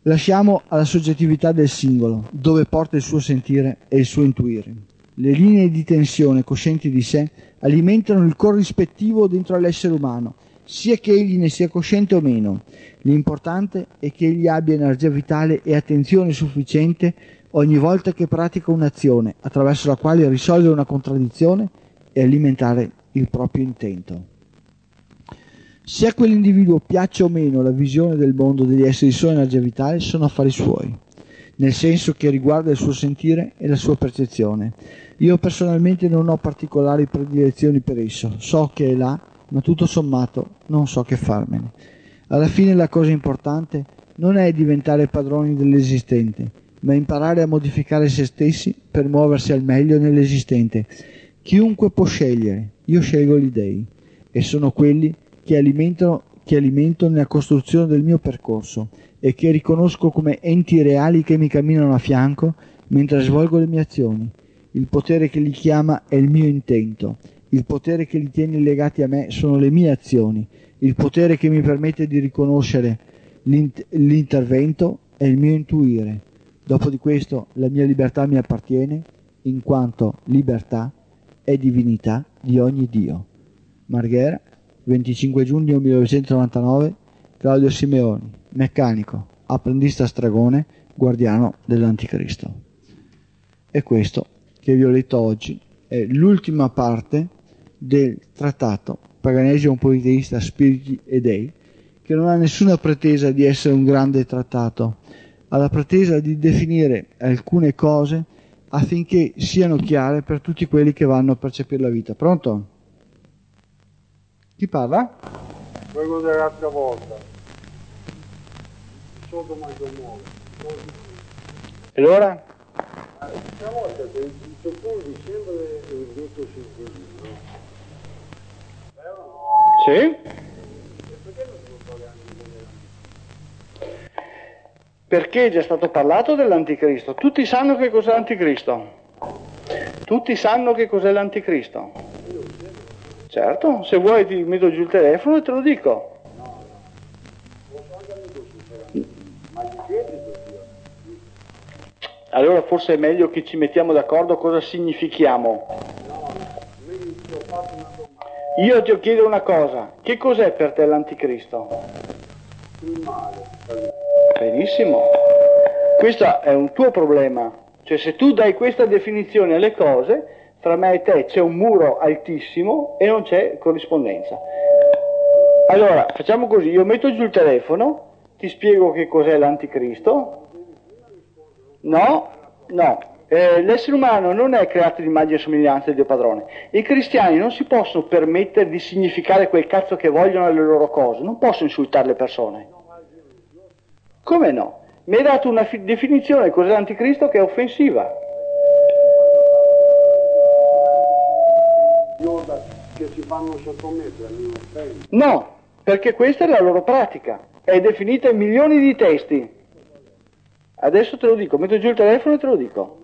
Lasciamo alla soggettività del singolo, dove porta il suo sentire e il suo intuire. Le linee di tensione coscienti di sé alimentano il corrispettivo dentro all'essere umano, sia che egli ne sia cosciente o meno. L'importante è che egli abbia energia vitale e attenzione sufficiente ogni volta che pratica un'azione, attraverso la quale risolve una contraddizione e alimentare il proprio intento. Se a quell'individuo piaccia o meno la visione del mondo degli esseri di sua energia vitale, sono affari suoi, nel senso che riguarda il suo sentire e la sua percezione. Io personalmente non ho particolari predilezioni per esso, so che è là, ma tutto sommato non so che farmene. Alla fine la cosa importante non è diventare padroni dell'esistente, ma imparare a modificare se stessi per muoversi al meglio nell'esistente. Chiunque può scegliere, io scelgo gli dei, e sono quelli che alimento nella costruzione del mio percorso e che riconosco come enti reali che mi camminano a fianco mentre svolgo le mie azioni. Il potere che li chiama è il mio intento, il potere che li tiene legati a me sono le mie azioni, il potere che mi permette di riconoscere l'intervento è il mio intuire. Dopo di questo la mia libertà mi appartiene, in quanto libertà è divinità di ogni Dio. Marghera, 25 giugno 1999, Claudio Simeoni, meccanico, apprendista stregone, guardiano dell'Anticristo. E questo che vi ho letto oggi è l'ultima parte del trattato Paganesimo Politeista Spiriti e Dei, che non ha nessuna pretesa di essere un grande trattato, ha la pretesa di definire alcune cose affinché siano chiare per tutti quelli che vanno a percepire la vita. Pronto? Chi parla? Quello dell'altra volta. Sotto manco muove. E allora? L'altra volta per il 31 dicembre è venuto sul video, no? Sì? E perché non si può parlare anche dell'anticristo? Perché è già stato parlato dell'Anticristo. Tutti sanno che cos'è l'Anticristo. Tutti sanno che cos'è l'Anticristo. Certo, se vuoi ti metto giù il telefono e te lo dico. No, lo so anche amico su, ma gli chiedi così. Allora forse è meglio che ci mettiamo d'accordo cosa significhiamo. No, io ti ho fatto una domanda. Io ti chiedo una cosa, che cos'è per te l'Anticristo? Il male. Benissimo, questo è un tuo problema, cioè se tu dai questa definizione alle cose, tra me e te c'è un muro altissimo e non c'è corrispondenza. Allora, facciamo così, io metto giù il telefono, ti spiego che cos'è l'Anticristo. No, l'essere umano non è creato di immagine e somiglianza di Dio Padrone. I cristiani non si possono permettere di significare quel cazzo che vogliono alle loro cose, non possono insultare le persone. Come no? Mi hai dato una definizione di cos'è l'Anticristo che è offensiva. Che si fanno sottomettere all'innocenza. No, perché questa è la loro pratica, è definita in milioni di testi. Adesso te lo dico, metto giù il telefono e te lo dico.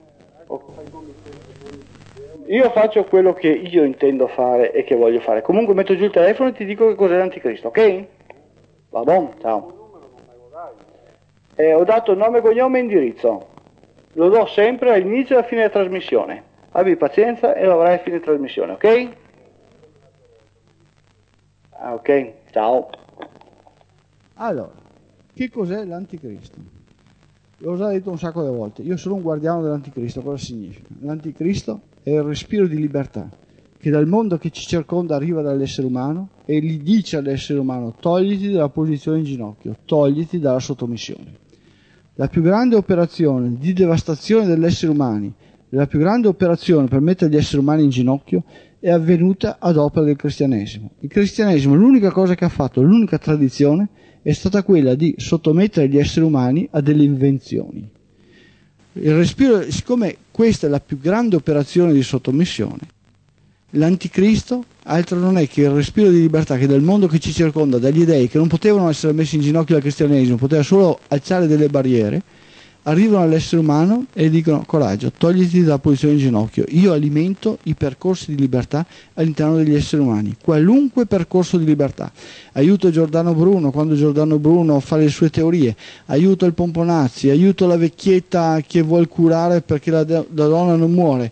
Io faccio quello che io intendo fare e che voglio fare. Comunque metto giù il telefono e ti dico che cos'è l'Anticristo, ok? Va buon, ciao. Ho dato nome, cognome e indirizzo. Lo do sempre all'inizio e alla fine della trasmissione. Abbi pazienza e lo avrai a fine trasmissione, ok? Ok, ciao. Allora, che cos'è l'Anticristo? L'ho già detto un sacco di volte. Io sono un guardiano dell'Anticristo. Cosa significa? L'Anticristo è il respiro di libertà che dal mondo che ci circonda arriva dall'essere umano e gli dice all'essere umano: togliti dalla posizione in ginocchio, togliti dalla sottomissione. La più grande operazione di devastazione degli esseri umani, la più grande operazione per mettere gli esseri umani in ginocchio è avvenuta ad opera del cristianesimo. Il cristianesimo, l'unica cosa che ha fatto, l'unica tradizione, è stata quella di sottomettere gli esseri umani a delle invenzioni. Il respiro, siccome questa è la più grande operazione di sottomissione, l'Anticristo altro non è che il respiro di libertà che dal mondo che ci circonda, dagli dei che non potevano essere messi in ginocchio dal cristianesimo, poteva solo alzare delle barriere, arrivano all'essere umano e dicono: coraggio, togliti dalla posizione in ginocchio, io alimento i percorsi di libertà all'interno degli esseri umani, qualunque percorso di libertà. Aiuto Giordano Bruno quando Giordano Bruno fa le sue teorie, aiuto il Pomponazzi, aiuto la vecchietta che vuol curare perché la donna non muore,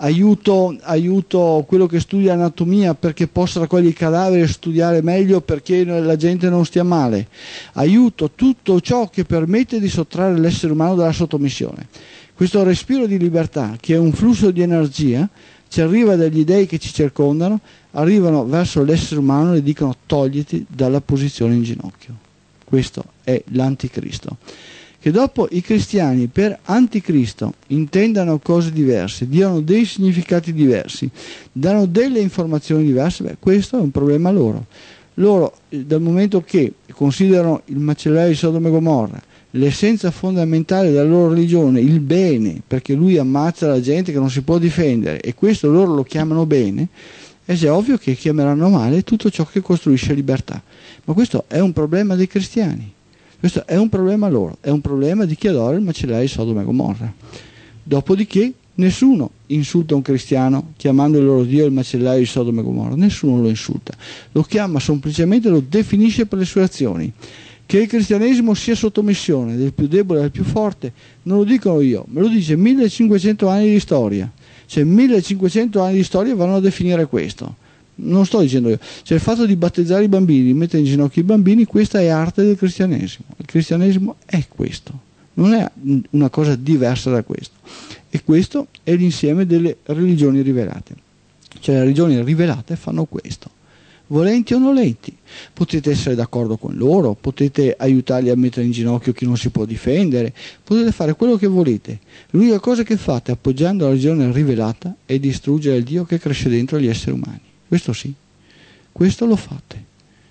aiuto quello che studia anatomia perché possa raccogliere i cadaveri e studiare meglio perché la gente non stia male, aiuto tutto ciò che permette di sottrarre l'essere umano dalla sottomissione. Questo respiro di libertà, che è un flusso di energia, ci arriva dagli dei che ci circondano, arrivano verso l'essere umano e dicono: togliti dalla posizione in ginocchio. Questo è l'anticristo. Che dopo i cristiani per anticristo intendano cose diverse, diano dei significati diversi, danno delle informazioni diverse, questo è un problema loro. Loro, dal momento che considerano il macellaio di Sodoma e Gomorra l'essenza fondamentale della loro religione, il bene, perché lui ammazza la gente che non si può difendere, e questo loro lo chiamano bene, è ovvio che chiameranno male tutto ciò che costruisce libertà. Ma questo è un problema dei cristiani. Questo è un problema loro, è un problema di chi adora il macellaio di Sodoma e Gomorra. Dopodiché nessuno insulta un cristiano chiamando il loro Dio il macellaio di Sodoma e Gomorra, nessuno lo insulta, lo chiama semplicemente, lo definisce per le sue azioni. Che il cristianesimo sia sottomissione del più debole al più forte non lo dicono io, me lo dice 1500 anni di storia, cioè 1500 anni di storia vanno a definire questo. Non sto dicendo io, cioè il fatto di battezzare i bambini, di mettere in ginocchio i bambini, questa è arte del cristianesimo. Il cristianesimo è questo, non è una cosa diversa da questo. E questo è l'insieme delle religioni rivelate. Cioè le religioni rivelate fanno questo, volenti o nolenti. Potete essere d'accordo con loro, potete aiutarli a mettere in ginocchio chi non si può difendere, potete fare quello che volete. L'unica cosa che fate appoggiando la religione rivelata è distruggere il Dio che cresce dentro gli esseri umani. Questo sì, questo lo fate.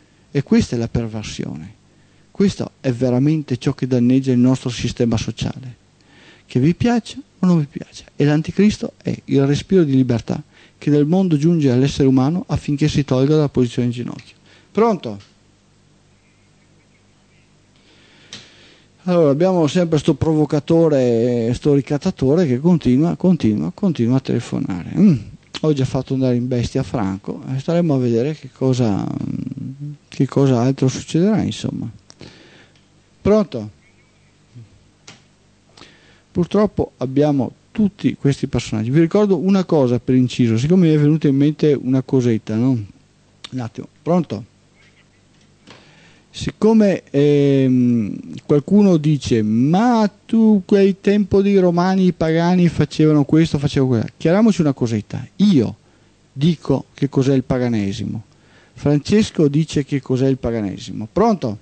E questa è la perversione. Questo è veramente ciò che danneggia il nostro sistema sociale. Che vi piaccia o non vi piaccia. E l'anticristo è il respiro di libertà che dal mondo giunge all'essere umano affinché si tolga dalla posizione in ginocchio. Pronto? Allora abbiamo sempre sto provocatore, sto ricattatore che continua a telefonare. Ho già fatto andare in bestia Franco, staremo a vedere che cosa altro succederà, insomma. Pronto? Purtroppo abbiamo tutti questi personaggi. Vi ricordo una cosa per inciso, siccome mi è venuta in mente una cosetta, no? Un attimo, pronto? Siccome qualcuno dice: ma tu quel tempo dei romani, i pagani facevano questo, facevano quello, chiariamoci una cosetta. Io dico che cos'è il paganesimo, Francesco dice che cos'è il paganesimo. Pronto?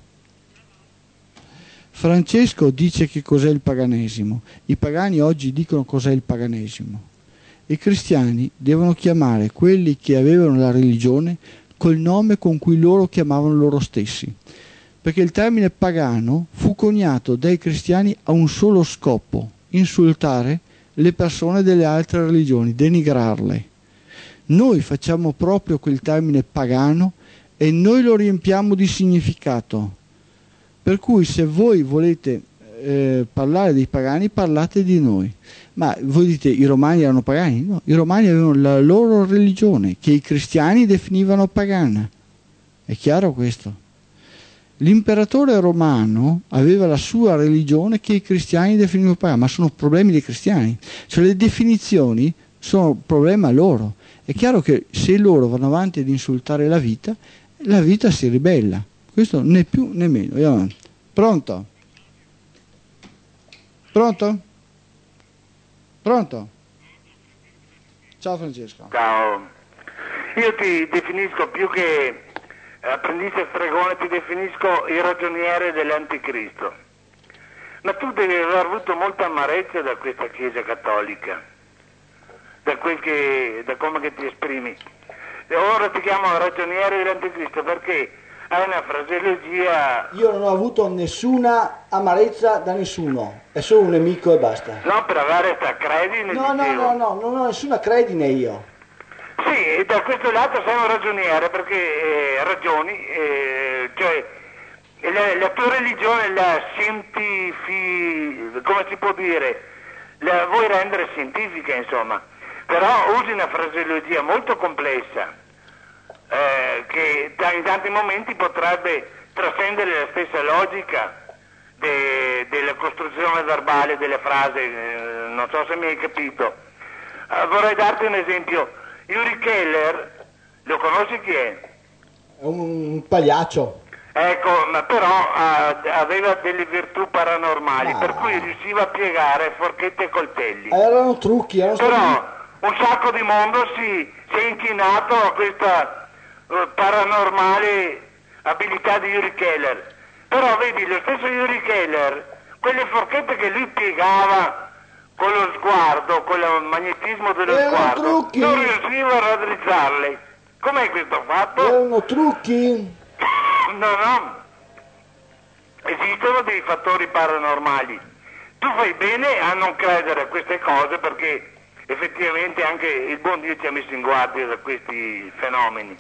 Francesco dice che cos'è il paganesimo, i pagani oggi dicono cos'è il paganesimo. I cristiani devono chiamare quelli che avevano la religione col nome con cui loro chiamavano loro stessi, perché il termine pagano fu coniato dai cristiani a un solo scopo: insultare le persone delle altre religioni, denigrarle. Noi facciamo proprio quel termine pagano e noi lo riempiamo di significato, per cui se voi volete parlare dei pagani, parlate di noi. Ma voi dite: i romani erano pagani? No, i romani avevano la loro religione che i cristiani definivano pagana. È chiaro questo? L'imperatore romano aveva la sua religione che i cristiani definivano pagana, ma sono problemi dei cristiani. Cioè le definizioni sono un problema loro. È chiaro che se loro vanno avanti ad insultare la vita si ribella. Questo né più né meno. Andiamo avanti. Pronto? Pronto? Pronto? Ciao Francesco. Ciao. Io ti definisco più che apprendista stregone, ti definisco il ragioniere dell'anticristo. Ma tu devi aver avuto molta amarezza da questa Chiesa cattolica, da come che ti esprimi. E ora ti chiamo ragioniere dell'anticristo perché hai una fraseologia. Io non ho avuto nessuna amarezza da nessuno, è solo un nemico e basta. No, per avere sta credine. No, non ho nessuna credine io. Sì, da questo lato sei un ragioniere perché ragioni, cioè la tua religione la come si può dire, la vuoi rendere scientifica, insomma, però usi una fraseologia molto complessa che in tanti momenti potrebbe trascendere la stessa logica della costruzione verbale delle frasi, non so se mi hai capito. Vorrei darti un esempio. Uri Keller, lo conosci chi è? È un pagliaccio. Ecco, ma però aveva delle virtù paranormali, per cui riusciva a piegare forchette e coltelli. Erano trucchi, però un sacco di mondo si è inchinato a questa paranormale abilità di Uri Keller. Però vedi, lo stesso Uri Keller, quelle forchette che lui piegava con lo sguardo, con il magnetismo dello sguardo, trucchi. non riusciva a raddrizzarle. Com'è questo fatto? Erano trucchi. No, esistono dei fattori paranormali. Tu fai bene a non credere a queste cose, perché effettivamente anche il buon Dio ci ha messo in guardia da questi fenomeni.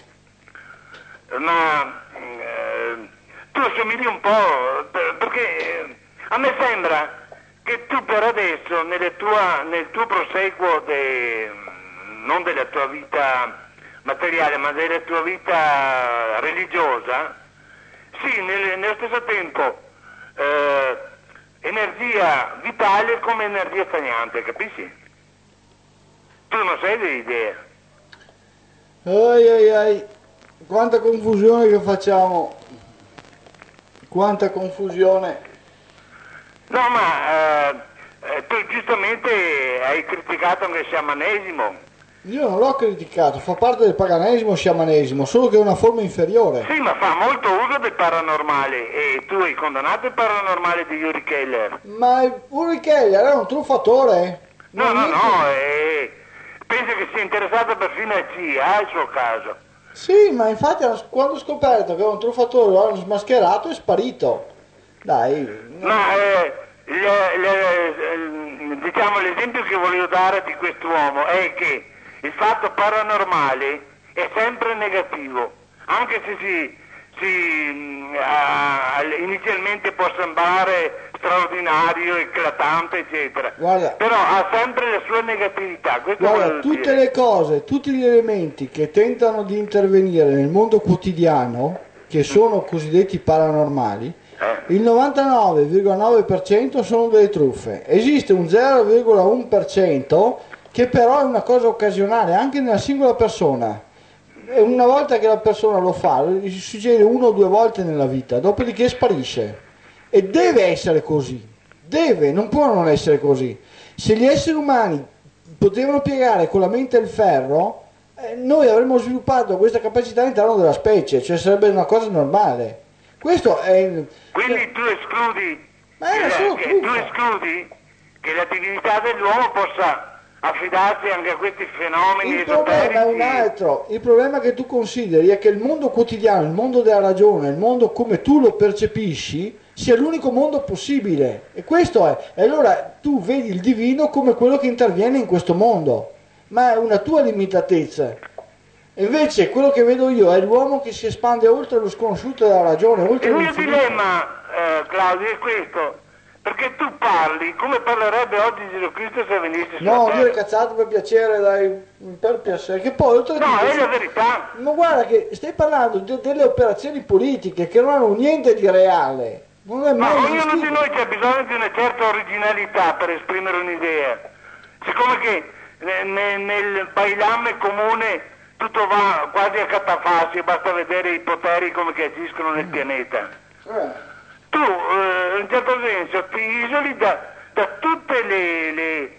Ma tu assomigli un po', perché a me sembra che tu per adesso nel tuo proseguo non della tua vita materiale ma della tua vita religiosa, sì, nello stesso tempo energia vitale come energia stagnante, capisci? Tu non sei dell'idea. Ai, quanta confusione che facciamo, quanta confusione. No, ma tu giustamente hai criticato anche il sciamanesimo. Io non l'ho criticato, fa parte del paganesimo e sciamanesimo, solo che è una forma inferiore. Sì, ma fa molto uso del paranormale, e tu hai condannato il paranormale di Uri Keller. Ma Uri Keller era un truffatore? No, penso che sia interessato perfino a CIA, il suo caso. Sì, ma infatti quando ho scoperto che era un truffatore, lo hanno smascherato, è sparito. Dai. Ma diciamo l'esempio che volevo dare di quest'uomo è che il fatto paranormale è sempre negativo, anche se inizialmente può sembrare straordinario, eclatante, eccetera. Guarda, però ha sempre la sua negatività. Guarda, tutte le cose, tutti gli elementi che tentano di intervenire nel mondo quotidiano, che sono cosiddetti paranormali, il 99,9% sono delle truffe. Esiste un 0,1% che però è una cosa occasionale anche nella singola persona. E una volta che la persona lo fa, succede 1 o 2 volte nella vita, dopodiché sparisce. E deve essere così, non può non essere così. Se gli esseri umani potevano piegare con la mente il ferro, noi avremmo sviluppato questa capacità all'interno della specie, cioè sarebbe una cosa normale. Questo è... Quindi tu escludi che la divinità dell'uomo possa affidarsi anche a questi fenomeni esoterici. Il problema è un altro. Il problema che tu consideri è che il mondo quotidiano, il mondo della ragione, il mondo come tu lo percepisci, sia l'unico mondo possibile. E questo è. E allora tu vedi il divino come quello che interviene in questo mondo, ma è una tua limitatezza. E invece quello che vedo io è l'uomo che si espande oltre lo sconosciuto della ragione, oltre l'infinito. Il mio dilemma, Claudio, è questo. Perché tu parli come parlerebbe oggi Gesù Cristo se venisse sulla terra. No, dire cazzate per piacere, dai, per piacere. Che poi oltre no, è la verità. Ma guarda che stai parlando delle operazioni politiche che non hanno niente di reale. Non è mai ma ognuno di noi ha bisogno di una certa originalità per esprimere un'idea. Siccome che nel bailame comune tutto va quasi a catafassi, basta vedere i poteri come che agiscono nel pianeta. Tu in un certo senso ti isoli da tutte le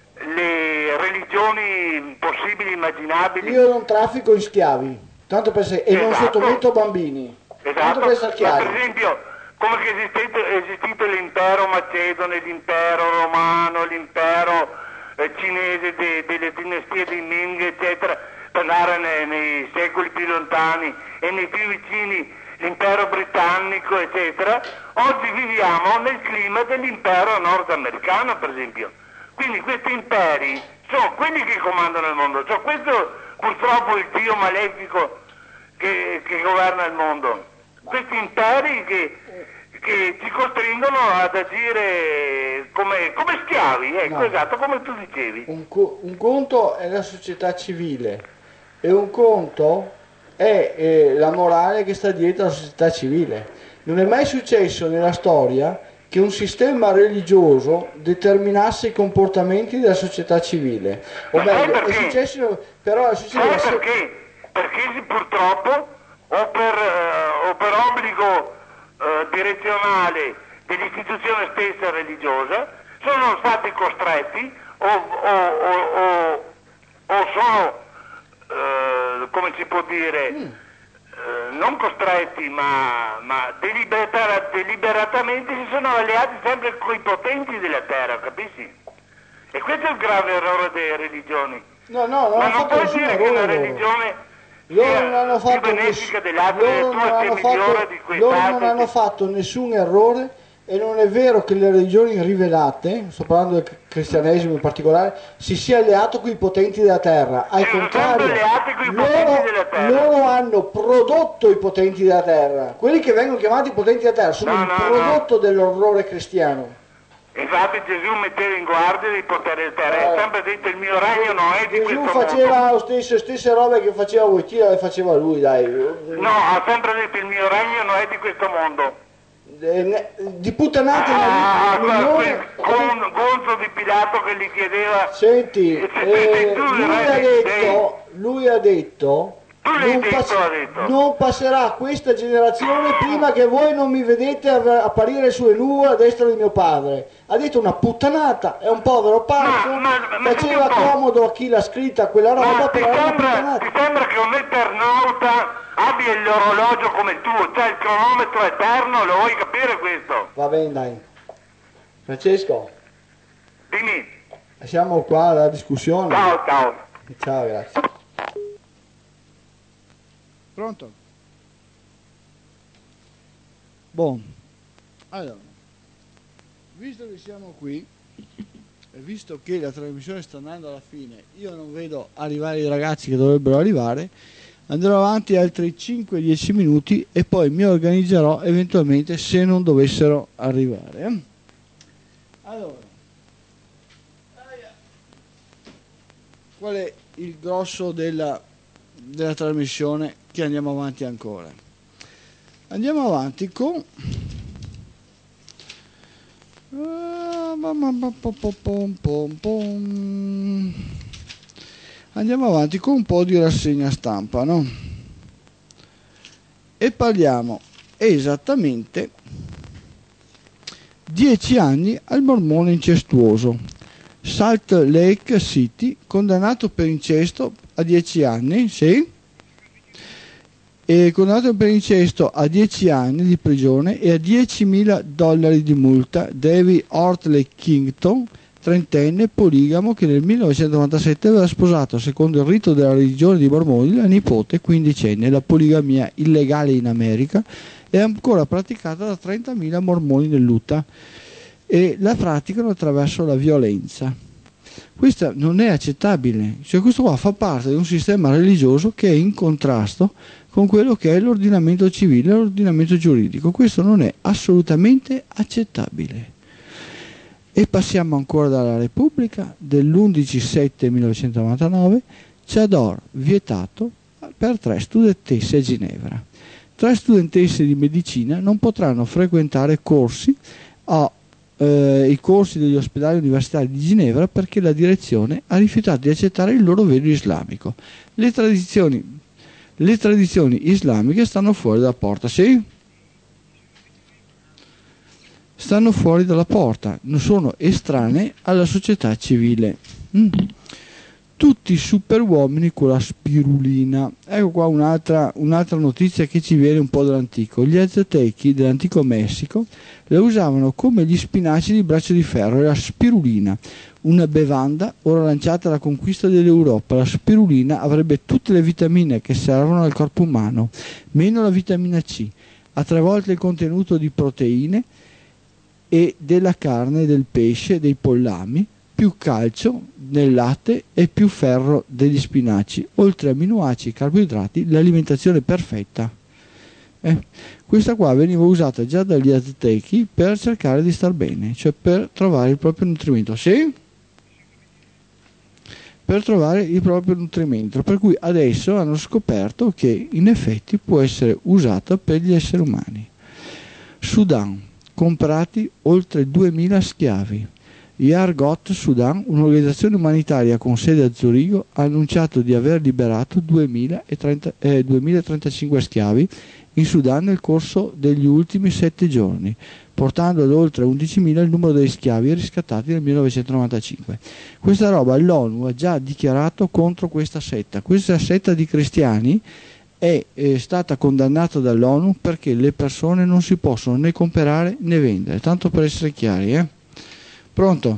religioni possibili, immaginabili. Io non traffico in schiavi, tanto per e non sottometto bambini. Esatto, per esempio come che è esistito l'impero macedone, l'impero romano, l'impero cinese delle dinastie dei Ming, eccetera, per andare nei secoli più lontani, e nei più vicini l'impero britannico, eccetera. Oggi viviamo nel clima dell'impero nordamericano, per esempio. Quindi questi imperi sono quelli che comandano il mondo. Cioè, questo purtroppo è il Dio malefico che governa il mondo. questi imperi che ci costringono ad agire come schiavi, ecco, No. esatto, come tu dicevi. Un conto è la società civile e un conto è la morale che sta dietro alla società civile. Non è mai successo nella storia che un sistema religioso determinasse i comportamenti della società civile. O Ma sai meglio, è perché? successo, però è successo Sai perché? Perché purtroppo o per obbligo direzionale dell'istituzione stessa religiosa sono stati costretti o sono, come si può dire, non costretti ma deliberatamente si sono alleati sempre con i potenti della terra, capisci? E questo è il grave errore delle religioni. No, non Ma hanno non fatto puoi nessun dire che una errore. religione Loro non hanno più fatto benefica dell'altra e loro tu non sei hanno migliore fatto- di loro non quest'altro. hanno fatto nessun errore e non è vero che le religioni rivelate, sto parlando del cristianesimo in particolare, si sia alleato con i potenti della terra. Al Sono contrario, sempre alleati con i potenti della terra. loro hanno prodotto i potenti della terra. Quelli che vengono chiamati potenti della terra sono No, il no, prodotto dell'orrore cristiano. Infatti Gesù metteva in guardia dei poteri della terra, ha sempre detto il mio regno non è di Gesù questo faceva mondo. le stesse robe che faceva Wojtyla le faceva lui, dai. No, ha sempre detto il mio regno non è di questo mondo. Di puttanate Quel gonzo di Pilato che gli chiedeva. Senti, sei tu il re lui ha detto, Tu l'hai detto, ha detto. non passerà questa generazione prima che voi non mi vedete apparire sulle nuvole a destra di mio padre. Ha detto una puttanata, è un povero pazzo, ma faceva senti un po'. comodo a chi l'ha scritta quella roba, Ma ti però è una sembra puttanata. che un eternauta abbia l'orologio come il tuo, cioè il cronometro eterno, lo vuoi capire questo? Va bene, dai. Francesco, Dimmi, siamo qua alla discussione. ciao. Ciao, grazie. Pronto? Buon. Allora, visto che siamo qui e visto che la trasmissione sta andando alla fine, io non vedo arrivare i ragazzi che dovrebbero arrivare, andrò avanti altri 5-10 minuti e poi mi organizzerò eventualmente se non dovessero arrivare. Allora, qual è il grosso della trasmissione che andiamo avanti ancora? Andiamo avanti con andiamo avanti con un po' di rassegna stampa, no? E parliamo esattamente 10 anni al mormone incestuoso. Salt Lake City, condannato per incesto a 10 anni, sì? E condannato per incesto a 10 anni di prigione e a $10.000 di multa, David Hartley Kington, trentenne, poligamo, che nel 1997 aveva sposato, secondo il rito della religione dei mormoni, la nipote quindicenne. La poligamia illegale in America è ancora praticata da 30.000 mormoni nell'Utah e la praticano attraverso la violenza. Questa non è accettabile, cioè questo qua fa parte di un sistema religioso che è in contrasto con quello che è l'ordinamento civile, l'ordinamento giuridico. Questo non è assolutamente accettabile. E passiamo ancora dalla Repubblica dell'11/7/1999, Chador vietato per 3 studentesse a Ginevra. 3 studentesse di medicina non potranno frequentare i corsi degli ospedali universitari di Ginevra perché la direzione ha rifiutato di accettare il loro velo islamico. Le tradizioni islamiche stanno fuori dalla porta, sì? Stanno fuori dalla porta, non sono estranee alla società civile. Tutti super uomini con la spirulina. Ecco qua un'altra notizia che ci viene un po' dall'antico. Gli aztechi dell'antico Messico la usavano come gli spinaci di braccio di ferro, la spirulina, una bevanda ora lanciata alla conquista dell'Europa. La spirulina avrebbe tutte le vitamine che servono al corpo umano, meno la vitamina C, ha 3 volte il contenuto di proteine e della carne, del pesce, dei pollami, più calcio nel latte e più ferro degli spinaci, oltre a aminoacidi e carboidrati, l'alimentazione perfetta. Questa qua veniva usata già dagli aztechi per cercare di star bene, cioè per trovare il proprio nutrimento. Sì? Per trovare il proprio nutrimento, per cui adesso hanno scoperto che in effetti può essere usata per gli esseri umani. Sudan, comprati oltre 2000 schiavi. Yargot Sudan, un'organizzazione umanitaria con sede a Zurigo, ha annunciato di aver liberato 2035 schiavi in Sudan nel corso degli ultimi 7 giorni, portando ad oltre 11.000 il numero degli schiavi riscattati nel 1995. Questa roba l'ONU ha già dichiarato contro questa setta. Questa setta di cristiani è stata condannata dall'ONU perché le persone non si possono né comprare né vendere, tanto per essere chiari. Pronto?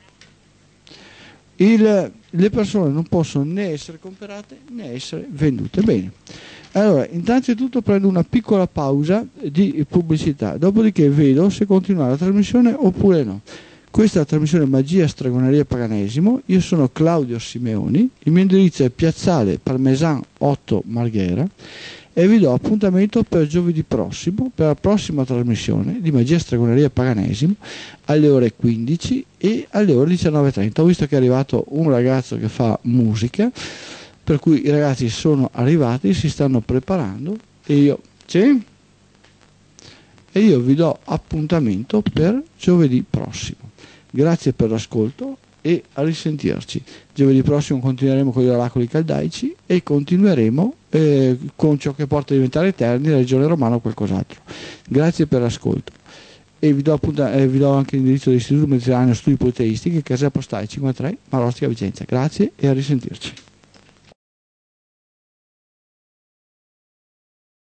Le persone non possono né essere comprate né essere vendute. Bene. Allora, innanzitutto prendo una piccola pausa di pubblicità, dopodiché vedo se continuare la trasmissione oppure no. Questa è la trasmissione Magia, Stregoneria e Paganesimo. Io sono Claudio Simeoni, il mio indirizzo è Piazzale Parmesan 8 Marghera e vi do appuntamento per giovedì prossimo, per la prossima trasmissione di Magia, Stregoneria e Paganesimo alle ore 15 e alle ore 19:30. Ho visto che è arrivato un ragazzo che fa musica, per cui i ragazzi sono arrivati, si stanno preparando e io vi do appuntamento per giovedì prossimo. Grazie per l'ascolto e a risentirci. Giovedì prossimo continueremo con gli oracoli caldaici e continueremo con ciò che porta a diventare eterni, la regione romana o qualcos'altro. Grazie per l'ascolto e vi do anche l'indirizzo dell'Istituto Mediterraneo Studi Politeistici, Casa Postale 53 Marostica Vicenza. Grazie e a risentirci.